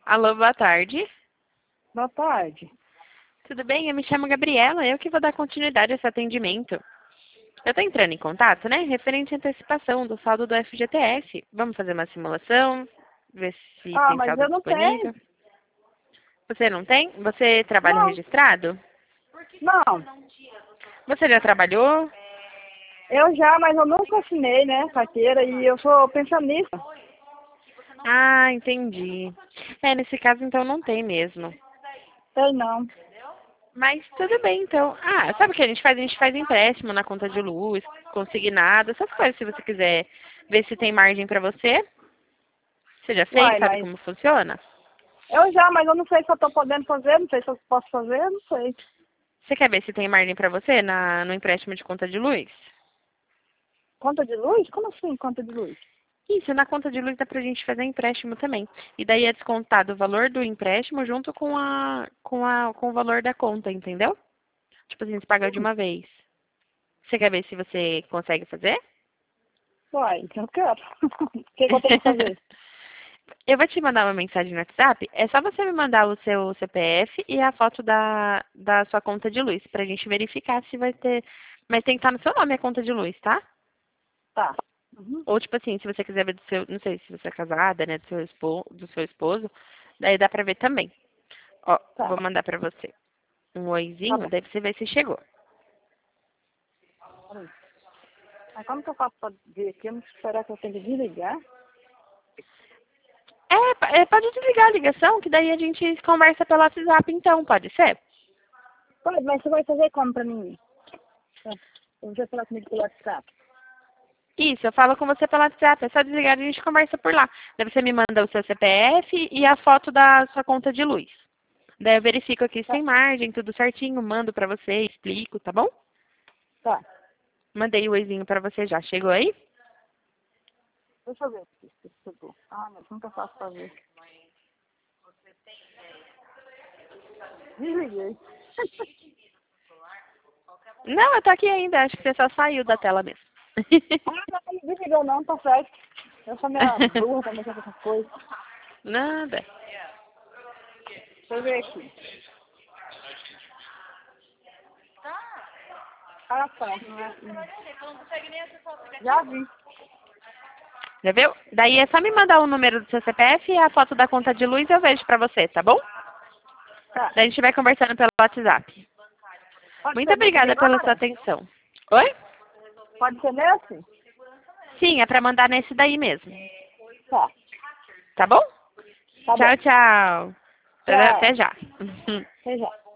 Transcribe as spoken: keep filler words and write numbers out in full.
Alô, boa tarde. Boa tarde. Tudo bem? Eu me chamo Gabriela, eu que vou dar continuidade a esse atendimento. Eu estou entrando em contato, né? Referente à antecipação do saldo do F G T S. Vamos fazer uma simulação, ver se Ah, tem mas saldo eu não disponível. tenho. Você não tem? Você trabalha Não, registrado? não. Você já trabalhou? Eu já, mas eu nunca assinei, né, carteira e eu sou pensionista. Ah, entendi. É, nesse caso então não tem mesmo. Sei não. Mas tudo bem, então. Ah, sabe o que a gente faz? A gente faz empréstimo na conta de luz, consignado, essas coisas, se você quiser ver se tem margem para você. Você já fez? Uai, Sabe mas como funciona? eu já, mas eu não sei se eu tô podendo fazer, não sei se eu posso fazer, não sei. Você quer ver se tem margem para você na, no empréstimo de conta de luz? Conta de luz? Como assim, conta de luz? Isso, na conta de luz dá pra gente fazer empréstimo também. E daí é descontado o valor do empréstimo junto com, a, com, a, com o valor da conta, entendeu? Tipo assim, você paga de uma vez. Você quer ver se você consegue fazer? Uai, eu quero. O que, que eu tenho que fazer? Eu vou te mandar uma mensagem no WhatsApp. É só você me mandar o seu C P F e a foto da, da sua conta de luz, pra gente verificar se vai ter. Mas tem que estar no seu nome a conta de luz, tá? Tá. Uhum. Ou tipo assim, se você quiser ver do seu. Não sei se você é casada, né? Do seu esposo, do seu esposo, daí dá pra ver também. Ó, Tá. vou mandar pra você um Tá oizinho, bom. daí você vê se chegou. Peraí. Mas como que eu faço pra ver aqui? Eu não esperar que eu tenho que desligar. É, pa- é, pode desligar a ligação, que daí a gente conversa pelo WhatsApp então, pode ser? Pode, mas você vai fazer como pra mim? Tá. Eu vou falar comigo pelo WhatsApp. Isso, eu falo com você pelo WhatsApp, é só desligar e a gente conversa por lá. Daí você me manda o seu C P F e a foto da sua conta de luz. Daí eu verifico aqui se Tá. tem margem, tudo certinho, mando pra você, explico, tá bom? Tá. Mandei o oizinho pra você já. Chegou aí? Deixa eu ver aqui se chegou. Ah, mas nunca faço pra ver. Desliguei. Não, eu tô aqui ainda, acho que você só saiu da tela mesmo. Ah, não, não desligou não, tá certo. Eu sou minha burra pra mexer com essas coisas. Nada. Deixa eu ver aqui. Ah, tá. Não é- não. Já vi. Já viu? Daí é só me mandar o número do seu C P F e a foto da conta de luz eu vejo pra você, tá bom? Tá. Daí a gente vai conversando pelo WhatsApp. Pode Muito ser nesse aqui obrigada pela sua agora? atenção. Oi? Pode ser nesse? Sim, é pra mandar nesse daí mesmo. Tá. Tá bom? Tá bom. Tchau, tchau. Até Tchau. já. Até já.